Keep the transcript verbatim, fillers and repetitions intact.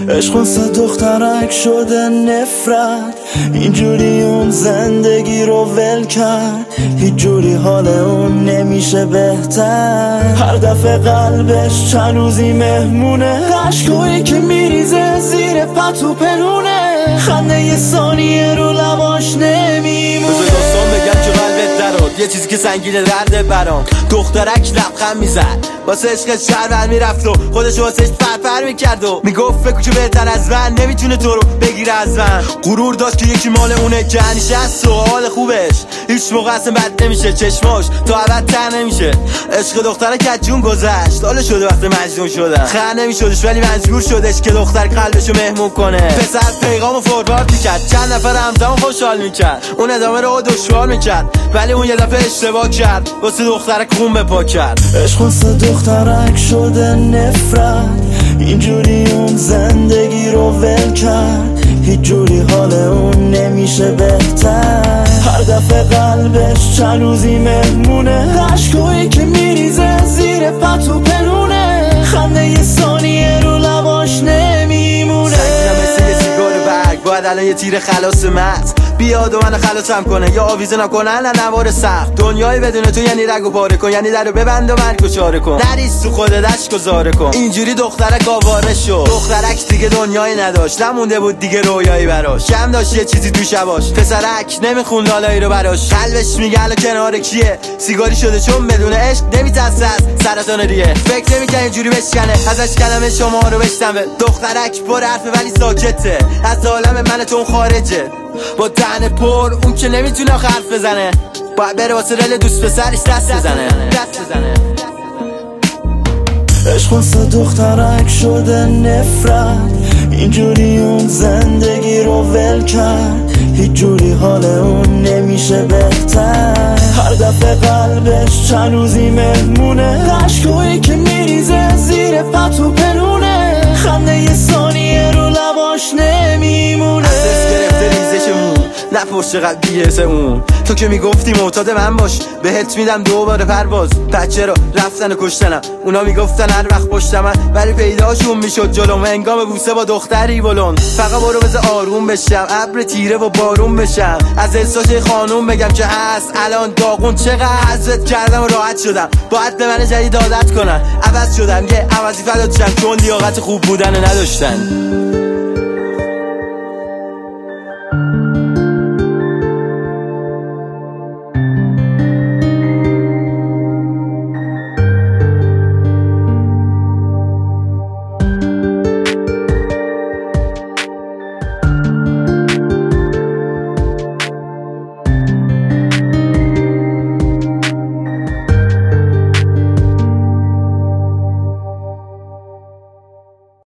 عشق واسه دخترک شده نفرت، اینجوری اون زندگی رو ول کرد، هیچ جوری حال اون نمیشه بهتر. هر دفعه قلبش چند روزی مهمونه، عشقایی که میریزه زیر پتو پنونه، خنده یه ثانیه رو لباش نمیمونه. دوستان بگم که قلبت دراد، یه چیزی که سنگینه درده برام. دخترک لبخند میزد واسه عشق شهر میرفت و خودش واسه فرفر میکرد و میگفت فکر که بهتر از من نمیتونه تو رو بگیره از من. غرور داشت که یکی مال اونه که همیشه هست و حال خوبش هیچ موقع اصلا بد نمیشه، چشماش تا ابد تر نمیشه. عشق دخترک از جون گذشت، حالا شده وقت مجنون شدن، خر نمیشدش ولی مجبور شدش که دختر قلبشو مهمون کنه. پسر پیغامو فوروارد میکرد، چند نفر همزمان خوشحال میکرد، اون ادامه رو دشوار میکرد، ولی اون یه دفعه اشتباه کرد، واسه دخترک خون بپا کرد. عشق واسه دخترک شده نفرت، اینجوری اون زندگی رو ول کرد، هیچ جوری حال اون نمیشه بهتر. هر دفعه قلبش چند روزی مهمونه، عشقایی که میریزه زیر پتو پنونه، خنده یه ثانیه رو لباش نمیمونه. سنگینم مثل یه سیگار برگ، باید الان یه تیر خلاص مغز بیاد و منو خلاصم کنه، یا آویزونم کنن نوار سخت. دنیای بدون تو یعنی رگ و پاره کن، یعنی درو ببند و مرگ و چاره کن، نریز تو خودت اشک و زاره کن. اینجوری دخترک آواره شد، دخترک دیگه دنیایی نداشت، نمونده بود دیگه رویایی براش، کم داشت یه چیزی تو شباش. پسرک نمیخوند لالایی رو براش، قلبش میگه الان کنار کیه، سیگاری شده چون بدون عشق نمیترسه از سرطان ریه. فکر نمیکنه اینجوری بشکنه، ازش کلمه شما رو بشنوه. دخترک پر حرفه ولی ساکته، از عالم من تو خارجه، با دهن پر اون که نمیتونه حرف بزنه، باید بره واسه دل دوست پسرش دست بزنه دست بزنه. عشق واسه دخترک شده نفرت، اینجوری اون زندگی رو ول کرد، هیچ جوری حال اون nemiشه بهتر. هر دفعه قلبش چند روزی مهمونه، عشقایی که میریزه زیر پتو پنونه، خنده یه ثانیه رو لباش نمیمونه. اساس گرفته ریزشمون، نپرس چقدر بیهسه اون، تو که میگفتی معتاد من باش، بهت میدم دوباره پرواز. بچه رو رفتن و کشتنم، اونا میگفتن هر وقت پشت من، ولی پیداشون میشد جلوم هنگام بوسه با دختری بلند. فقط برو بذار آروم بشم، ابر تیره و بارون بشم، از احساس خانوم بگم که هست الان داغون. چقدر حضرت کردم و راحت شدم، باید به من جدید عادت کنن، عوض شدم یه عوضی فدات شم، چون لیاقت خوب بودن نداشتن.